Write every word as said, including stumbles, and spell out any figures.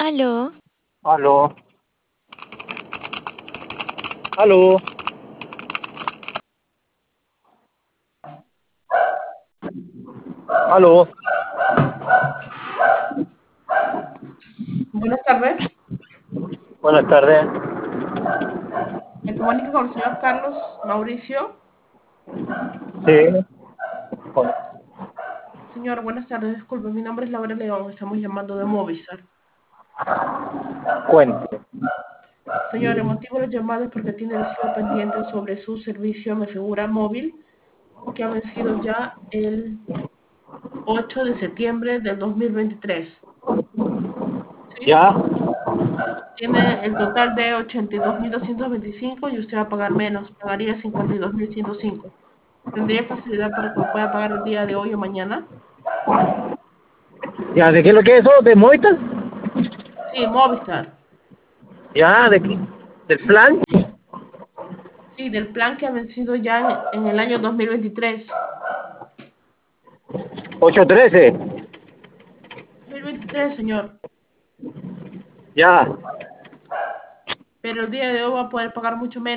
Aló, Aló, aló, aló. Buenas tardes. Buenas tardes. Me comunico con el señor Carlos Mauricio. Sí, bueno, Señor, buenas tardes. Disculpe, mi nombre es Laura León. Estamos llamando de Movistar. cuente. Señor, el motivo de la llamada es porque tiene recibo pendiente sobre su servicio Me Segura Móvil, que ha vencido ya el ocho de septiembre del dos mil veintitrés. ¿Sí? ¿Ya? Tiene el total de ochenta y dos mil doscientos veinticinco y usted va a pagar menos. Pagaría cincuenta y dos mil ciento cinco. ¿Tendría facilidad para que lo pueda pagar el día de hoy o mañana? ¿Ya? ¿De qué es lo que es eso? ¿De Movistar? Sí, Movistar. ¿Ya? ¿De qué? ¿Del plan? Sí, del plan que ha vencido ya en, en el año dos mil veintitrés. Ocho trece. dos mil veintitrés, señor. ¿Ya? Pero el día de hoy va a poder pagar mucho menos.